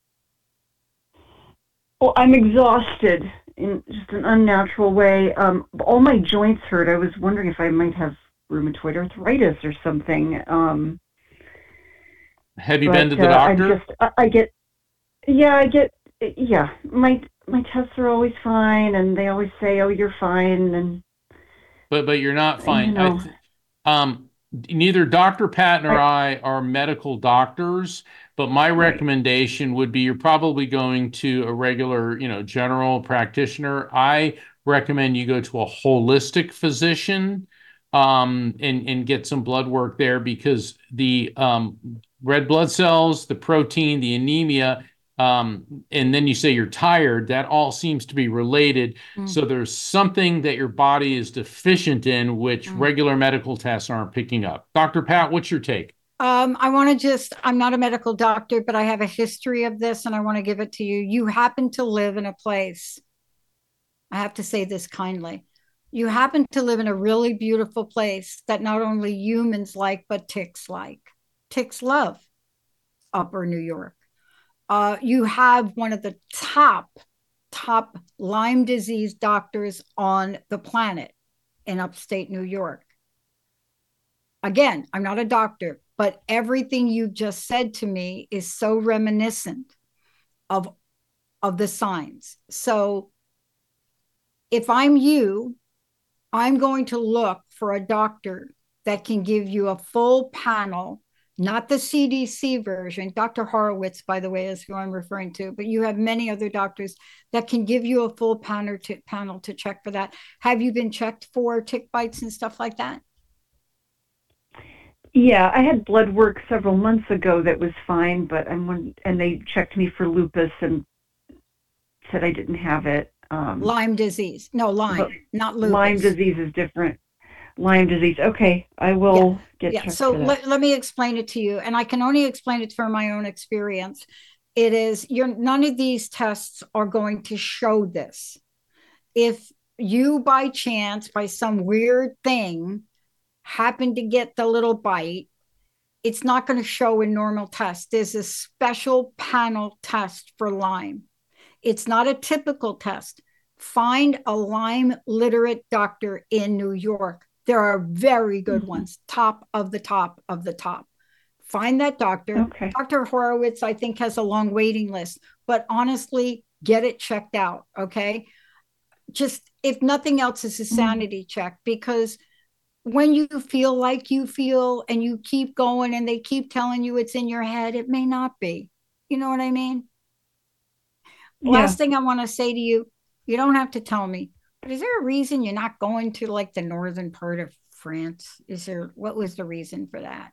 Well, I'm exhausted in just an unnatural way. Um, all my joints hurt. I was wondering if I might have rheumatoid arthritis or something. Um, Have you but, been to the uh, I doctor? just, I, I get, yeah, I get, yeah. My my tests are always fine, and they always say, "Oh, you're fine," and But but you're not fine. you know, I th um, neither Doctor Pat nor I, I are medical doctors, but my right. recommendation would be you're probably going to a regular, you know, general practitioner. I recommend you go to a holistic physician um, and and get some blood work there because the um, red blood cells, the protein, the anemia, um, and then you say you're tired, that all seems to be related. Mm, So there's something that your body is deficient in, which mm. regular medical tests aren't picking up. Doctor Pat, what's your take? Um, I want to just, I'm not a medical doctor, but I have a history of this and I want to give it to you. You happen to live in a place, I have to say this kindly. You happen to live in a really beautiful place that not only humans like, but ticks like. Ticks love Upper New York. Uh, you have one of the top, top Lyme disease doctors on the planet in upstate New York. Again, I'm not a doctor, but everything you just said to me is so reminiscent of, of the signs. So if I'm you, I'm going to look for a doctor that can give you a full panel, not the C D C version. Doctor Horowitz, by the way, is who I'm referring to, but you have many other doctors that can give you a full panel to, panel to check for that. Have you been checked for tick bites and stuff like that? Yeah, I had blood work several months ago that was fine, but I'm and they checked me for lupus and said I didn't have it. Um, Lyme disease. No, Lyme, not lupus. Lyme disease is different. Lyme disease. Okay, I will yeah. get yeah. checked So for that. let, let me explain it to you, and I can only explain it from my own experience. It is you're none of these tests are going to show this. If you by chance, by some weird thing, happen to get the little bite, it's not going to show in normal tests. There's a special panel test for Lyme. It's not a typical test. Find a Lyme literate doctor in New York. There are very good mm-hmm. ones, top of the top of the top. Find that doctor. Okay. Doctor Horowitz, I think, has a long waiting list, but honestly, get it checked out, okay? Just, if nothing else, it's a sanity mm-hmm. check, because when you feel like you feel and you keep going and they keep telling you it's in your head, it may not be. You know what I mean? Yeah. Last thing I want to say to you, you don't have to tell me, but is there a reason you're not going to like the northern part of France? Is there, what was the reason for that?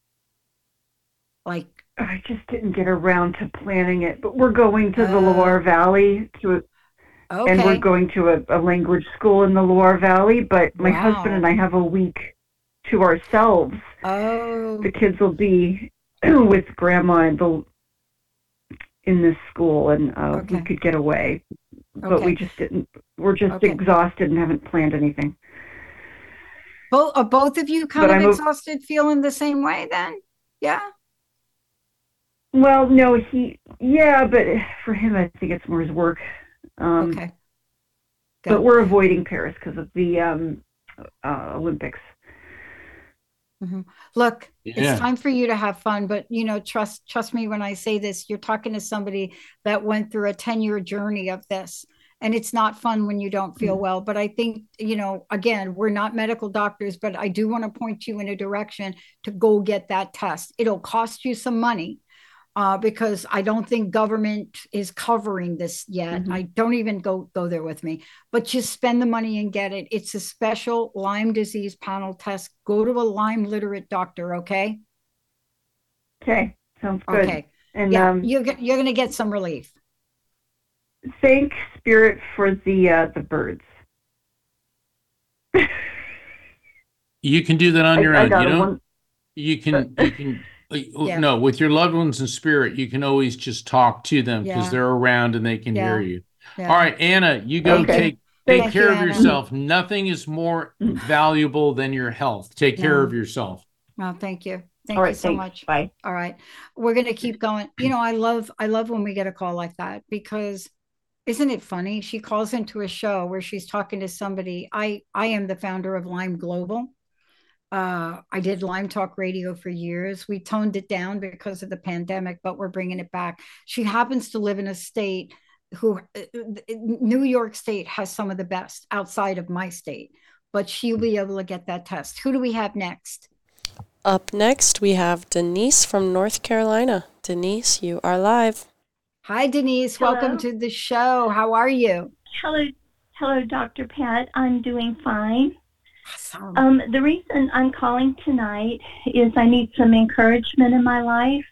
Like, I just didn't get around to planning it, but we're going to uh, the Loire Valley to, okay. and we're going to a, a language school in the Loire Valley, but my wow. husband and I have a week to ourselves. Oh. The kids will be with grandma and the in this school, and uh, okay. we could get away, but okay. we just didn't. We're just okay. exhausted and haven't planned anything. Both are both of you kind but of I'm exhausted, a, feeling the same way? Then, yeah. Well, no, he, yeah, but for him, I think it's more his work. Um, okay. Good. But we're avoiding Paris because of the um, uh, Olympics. Mm-hmm. Look, yeah. It's time for you to have fun, but you know, trust trust me when I say this. You're talking to somebody that went through a ten-year journey of this, and it's not fun when you don't feel mm-hmm. well. But I think, you know, again, we're not medical doctors, but I do want to point you in a direction to go get that test. It'll cost you some money, uh, because I don't think government is covering this yet. Mhm. I don't even go go there with me, but just spend the money and get it. It's a special Lyme disease panel test. Go to a Lyme literate doctor, okay? Okay, sounds good. Okay. And Yeah, um, you're go- you're gonna get some relief. thank Spirit for the uh, the birds. You can do that on I- your I own. got You a know, one- you can, you can, uh, Yeah. no, with your loved ones in spirit, you can always just talk to them because Yeah. they're around and they can Yeah. hear you. Yeah. All right, Anna, you go Okay. take take Thank care you, of Anna. yourself. Nothing is more valuable than your health. Take care No. of yourself. Well, thank you. Thank All you right, so thanks. much. Bye. All right. We're going to keep going. You know, I love I love when we get a call like that because isn't it funny? She calls into a show where she's talking to somebody. I I am the founder of Lyme Global. Uh, I did Lyme Talk Radio for years. We toned it down because of the pandemic, but we're bringing it back. She happens to live in a state who New York State has some of the best outside of my state, but she'll be able to get that test. Who do we have next? Up next, we have Denise from North Carolina. Denise, you are live. Hi, Denise. Hello. Welcome to the show. How are you? Hello, hello, Doctor Pat. I'm doing fine. Awesome. Um, the reason I'm calling tonight is I need some encouragement in my life,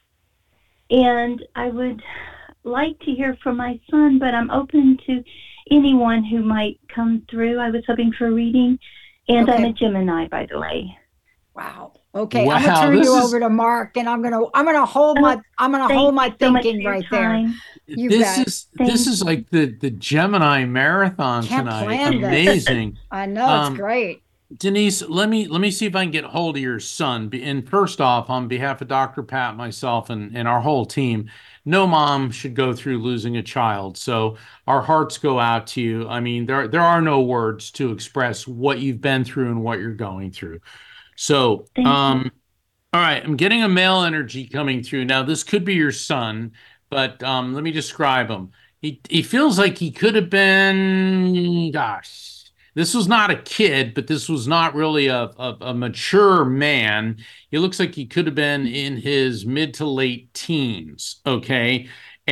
and I would like to hear from my son, but I'm open to anyone who might come through. I was hoping for a reading, and I'm Okay. a Gemini, by the way. Wow. Okay, I'm gonna Wow, turn this you is- over to Mark, and I'm gonna I'm gonna hold my I'm gonna Thank hold my you so much thinking for your right there. time. You this bet. is Thank this is like the the Gemini marathon Can't tonight. plan this. Amazing. I know it's Um, great. Denise, let me let me see if I can get hold of your son. Be- And first off, on behalf of Doctor Pat, myself, and, and our whole team, no mom should go through losing a child. So our hearts go out to you. I mean, there there are no words to express what you've been through and what you're going through. So, Thank you. um, all right, I'm getting a male energy coming through. Now, this could be your son, but um, let me describe him. He he feels like he could have been, gosh. This was not a kid, but this was not really a, a, a mature man. He looks like he could have been in his mid to late teens, okay?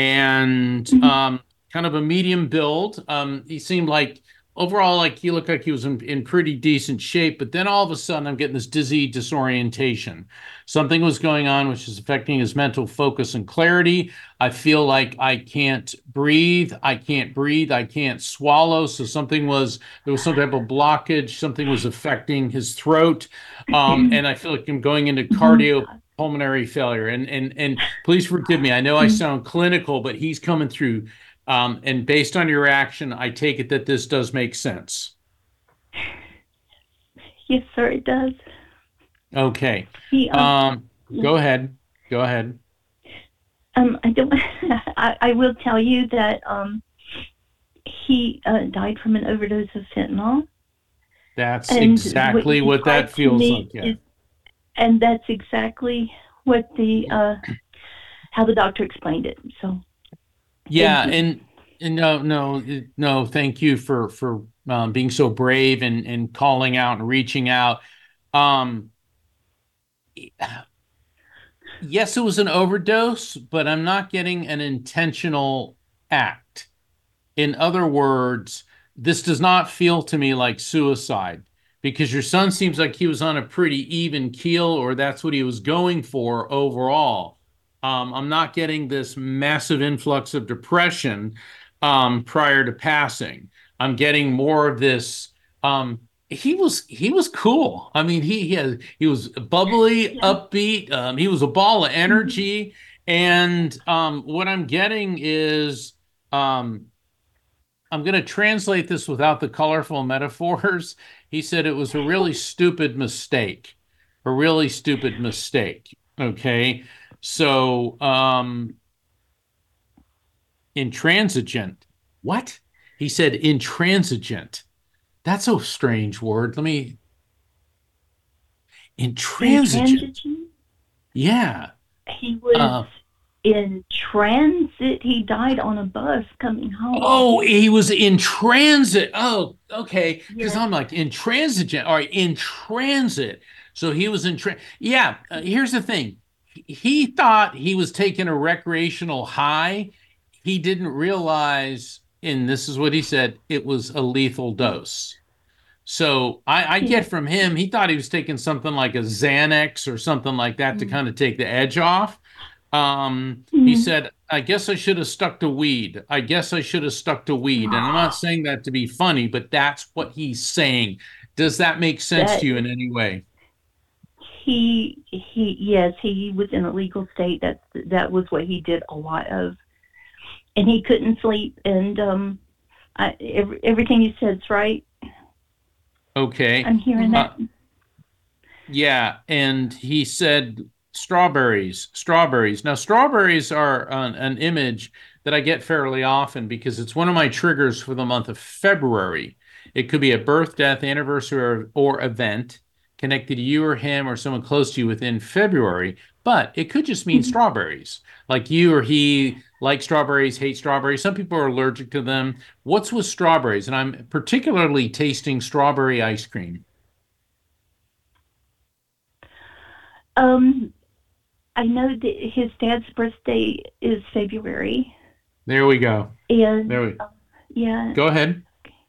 And um, kind of a medium build. Um, he seemed like, overall, like he looked like he was in, in pretty decent shape, but then all of a sudden I'm getting this dizzy disorientation. Something was going on which is affecting his mental focus and clarity. I feel like I can't breathe. I can't breathe. I can't swallow. So something was, there was some type of blockage. Something was affecting his throat. Um, and I feel like I'm going into cardiopulmonary failure. And, and, and please forgive me. I know I sound clinical, but he's coming through. Um, and based on your reaction, I take it that this does make sense. Yes, sir, it does. Okay. He, um, Um, go ahead. Go ahead. Um, I don't. I, I will tell you that um, he uh, died from an overdose of fentanyl. That's And exactly what that described to feels me like. Yeah. is- and that's exactly what the uh, how the doctor explained it. So Yeah, Thank you. and, and no, no, no. Thank you for for um, being so brave and and calling out and reaching out. Um, yes, it was an overdose, but I'm not getting an intentional act. In other words, this does not feel to me like suicide because your son seems like he was on a pretty even keel, or that's what he was going for overall. Um, I'm not getting this massive influx of depression um, prior to passing. I'm getting more of this. Um, he was he was cool. I mean, he he, had, he was bubbly, upbeat. Um, he was a ball of energy. And um, what I'm getting is um, I'm going to translate this without the colorful metaphors. He said it was a really stupid mistake, a really stupid mistake. Okay. So, um, intransigent. What? He said intransigent. That's a strange word. Let me. Intransigent. Intransigent? uh, Yeah. He was Uh, in transit. He died on a bus coming home. Oh, he was in transit. Oh, okay. Because Yes. I'm like intransigent. All right, in transit. So he was in transit. Yeah. Uh, here's the thing. he thought he was taking a recreational high. He didn't realize, and this is what he said, it was a lethal dose. So I, I get from him, he thought he was taking something like a Xanax or something like that to kind of take the edge off. Um, he said, I guess I should have stuck to weed. I guess I should have stuck to weed. And I'm not saying that to be funny, but that's what he's saying. Does that make sense That- to you in any way? He he yes, he was in a legal state. That that was what he did a lot of, and he couldn't sleep. And um, I, every, everything you said's right. Okay. I'm hearing that. Uh, yeah, and he said strawberries, strawberries. Now, strawberries are an, an image that I get fairly often because it's one of my triggers for the month of February. It could be a birth, death, anniversary, or, or event connected to you or him or someone close to you within February, but it could just mean strawberries. Like you or he like strawberries, hate strawberries. Some people are allergic to them. What's with strawberries? And I'm particularly tasting strawberry ice cream. Um, I know that his dad's birthday is February. There we go. And There we uh, yeah. go. Ahead.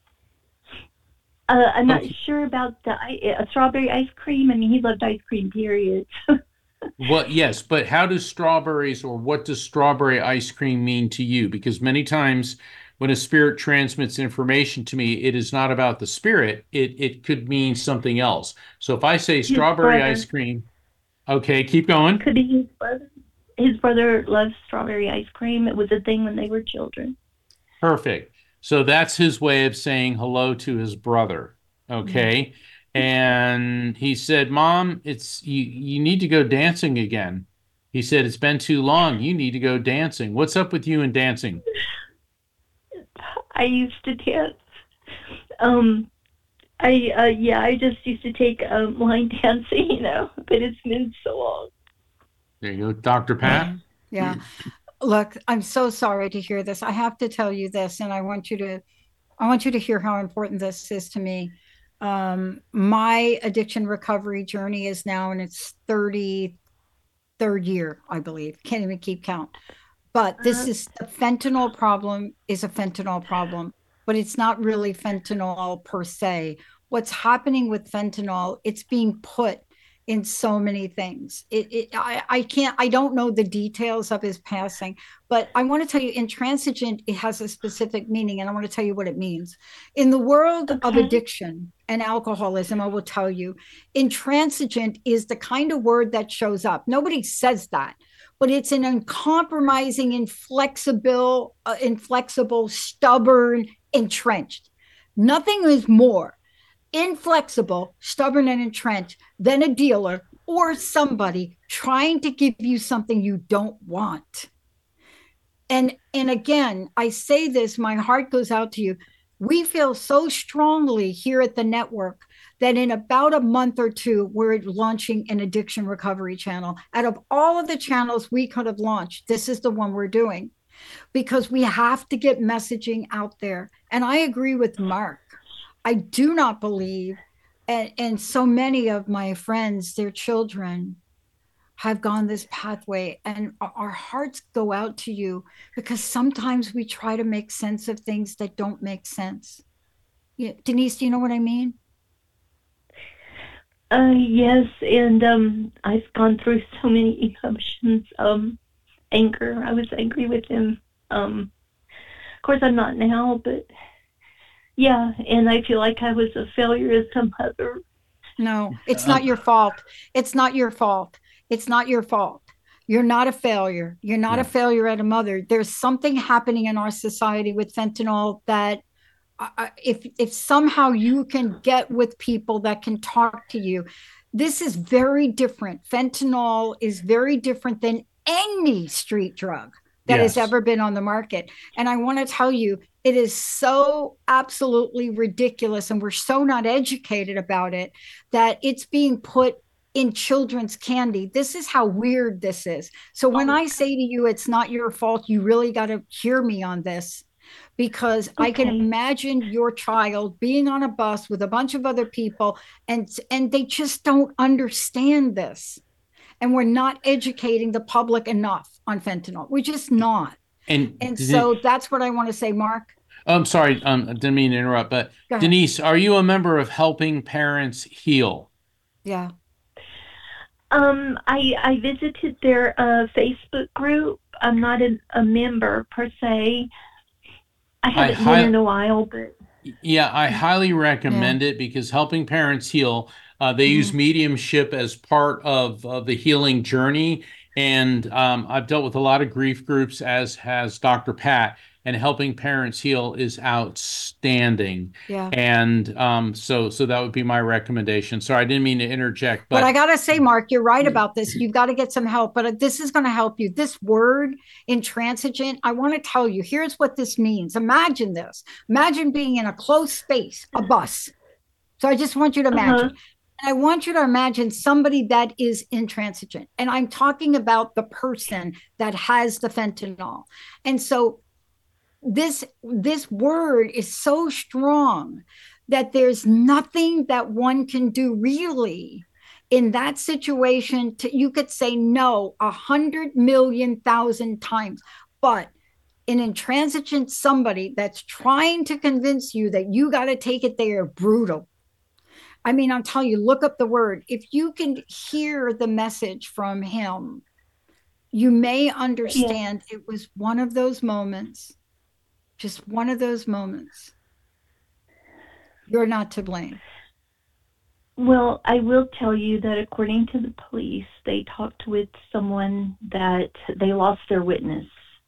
Uh, I'm not Okay. sure about the i- uh, strawberry ice cream. I mean, he loved ice cream, period. Well, yes, but how does strawberries or what does strawberry ice cream mean to you? Because many times when a spirit transmits information to me, it is not about the spirit. It it could mean something else. So if I say strawberry brother. ice cream, okay, keep going. Could be his brother. His brother loves strawberry ice cream. It was a thing when they were children. Perfect. So that's his way of saying hello to his brother. Okay. And he said, Mom, it's you, you need to go dancing again. He said, it's been too long. You need to go dancing. What's up with you and dancing? I used to dance. Um, I uh, yeah, I just used to take um, line dancing, you know, but it's been so long. There you go, Doctor Pat. Yeah. Look, I'm so sorry to hear this. I have to tell you this, and I want you to I want you to hear how important this is to me. Um, my addiction recovery journey is now in its thirty-third year, I believe. Can't even keep count. But this is the fentanyl problem is a fentanyl problem, but it's not really fentanyl per se. What's happening with fentanyl, it's being put in so many things. It, it I, I can't, I don't know the details of his passing, but I want to tell you intransigent, it has a specific meaning, and I want to tell you what it means. In the world of addiction and alcoholism, I will tell you, intransigent is the kind of word that shows up. Nobody says that, but it's an uncompromising, inflexible, uh, inflexible, stubborn, entrenched. Nothing is more inflexible, stubborn, and entrenched than a dealer or somebody trying to give you something you don't want. And and again, I say this, my heart goes out to you. We feel so strongly here at the network that in about a month or two, we're launching an addiction recovery channel. Out of all of the channels we could have launched, this is the one we're doing because we have to get messaging out there. And I agree with Mark. I do not believe, and, and so many of my friends, their children have gone this pathway, and our hearts go out to you because sometimes we try to make sense of things that don't make sense. Yeah, Denise, do you know what I mean? Uh, yes, and um, I've gone through so many emotions. Um, anger, I was angry with him. Um, of course, I'm not now, but yeah, and I feel like I was a failure as a mother. No, it's not your fault. It's not your fault. It's not your fault. You're not a failure. You're not a failure as a mother. There's something happening in our society with fentanyl that uh, if if somehow you can get with people that can talk to you, this is very different. Fentanyl is very different than any street drug that Yes. has ever been on the market. And I want to tell you, it is so absolutely ridiculous, and we're so not educated about it, that it's being put in children's candy. This is how weird this is. So when I say to you, it's not your fault, you really got to hear me on this, because I can Okay. imagine your child being on a bus with a bunch of other people, and and they just don't understand this. and we're not educating the public enough on fentanyl. We're just not. And, and did so it, that's what I want to say, Mark. I'm sorry, um, I didn't mean to interrupt, but Denise, are you a member of Helping Parents Heal? Yeah. Um, I I visited their uh, Facebook group. I'm not a, a member per se. I haven't I hi- been in a while, but yeah, I highly recommend yeah. it because Helping Parents Heal. Uh, they mm-hmm. use mediumship as part of, of the healing journey, and um, I've dealt with a lot of grief groups, as has Doctor Pat. And Helping Parents Heal is outstanding. Yeah. And um, so so that would be my recommendation. Sorry, I didn't mean to interject. But, but I got to say, Mark, you're right about this. You've got to get some help. But this is going to help you. This word, intransigent, I want to tell you, here's what this means. Imagine this. Imagine being in a closed space, a bus. So I just want you to imagine. Uh-huh. And I want you to imagine somebody that is intransigent. And I'm talking about the person that has the fentanyl. And so This this word is so strong that there's nothing that one can do really in that situation. To, you could say no a hundred million thousand times, but an intransigent somebody that's trying to convince you that you got to take it there, brutal. I mean, I'm telling you, look up the word. If you can hear the message from him, you may understand yeah. it was one of those moments. Just one of those moments. You're not to blame. Well, I will tell you that according to the police, they talked with someone that they lost their witness.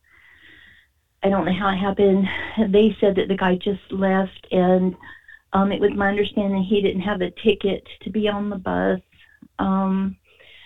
I don't know how it happened. They said that the guy just left, and um, it was my understanding he didn't have a ticket to be on the bus. Um,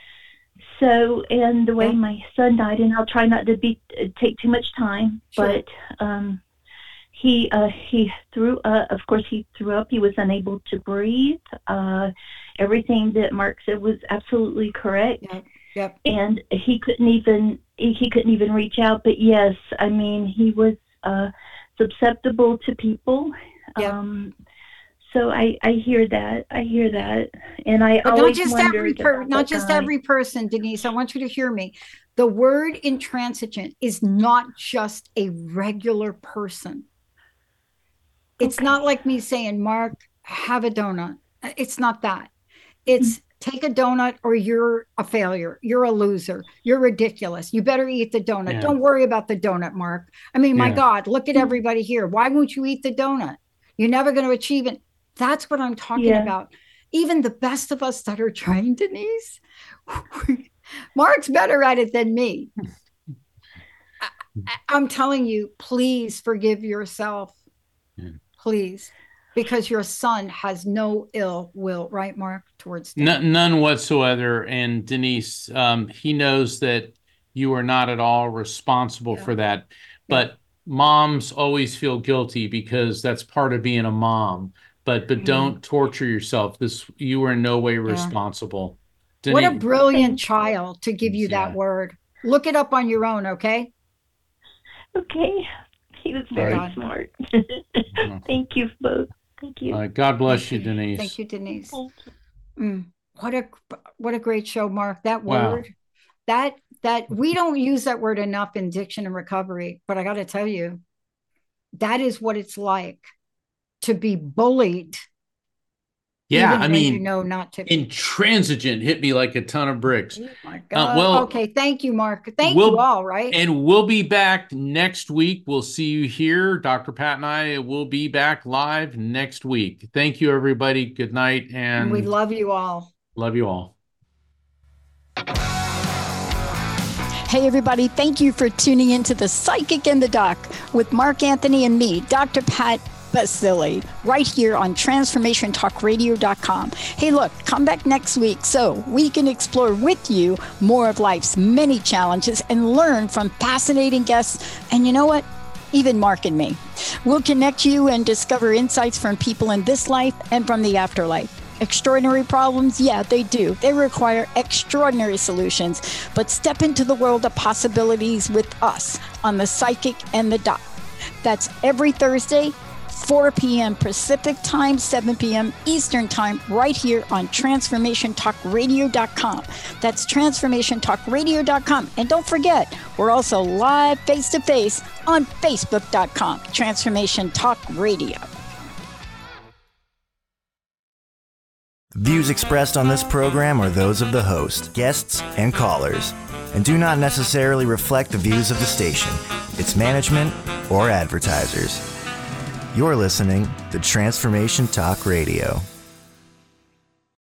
so, and the way yeah. my son died, and I'll try not to be take too much time, sure. but um, He uh, he threw uh, of course he threw up. He was unable to breathe. Uh, everything that Mark said was absolutely correct. Yep. Yep. And he couldn't even he couldn't even reach out. But yes, I mean he was uh, susceptible to people. Yep. Um, so I, I hear that. I hear that, and I but always not just wondered every per- about not that just guy. every person, Denise. I want you to hear me. The word intransigent is not just a regular person. It's okay. Not like me saying, Mark, have a donut. It's not that. It's mm-hmm. take a donut or you're a failure. You're a loser. You're ridiculous. You better eat the donut. Yeah. Don't worry about the donut, Mark. I mean, my yeah. God, look at everybody here. Why won't you eat the donut? You're never going to achieve it. That's what I'm talking yeah. about. Even the best of us that are trying, Denise, Mark's better at it than me. I, I'm telling you, please forgive yourself. Yeah. Please, because your son has no ill will, right, Mark, towards no, none whatsoever. And Denise, um, he knows that you are not at all responsible yeah. for that. But yeah. moms always feel guilty because that's part of being a mom. But but mm. don't torture yourself. This you are in no way yeah. responsible. Denise, what a brilliant child to give you that yeah. word. Look it up on your own, okay? Okay. He was very right. smart. Thank you both. Thank you. Uh, God bless Thank you, you, Denise. Thank you, Denise. Thank you. Mm, what a what a great show, Mark. That wow. word, that that we don't use that word enough in addiction and recovery. But I got to tell you, that is what it's like to be bullied. Yeah, even I though mean, you know not to. Intransigent hit me like a ton of bricks. Oh my God. Uh, well, okay, thank you, Mark. Thank we'll, you all, right? And we'll be back next week. We'll see you here. Doctor Pat and I will be back live next week. Thank you, everybody. Good night. And, and we love you all. Love you all. Hey, everybody. Thank you for tuning into the Psychic and the Doc with Mark Anthony and me, Doctor Pat Baccili, right here on transformation talk radio dot com. Hey, look, come back next week so we can explore with you more of life's many challenges and learn from fascinating guests. And you know what? Even Mark and me. We'll connect you and discover insights from people in this life and from the afterlife. Extraordinary problems? Yeah, they do. They require extraordinary solutions. But step into the world of possibilities with us on the Psychic and the Doc. That's every Thursday, four p.m. Pacific Time, seven p.m. Eastern Time, right here on transformation talk radio dot com. That's transformation talk radio dot com. And don't forget, we're also live face-to-face on facebook dot com, Transformation Talk Radio. Views expressed on this program are those of the host, guests, and callers, and do not necessarily reflect the views of the station, its management, or advertisers. You're listening to Transformation Talk Radio.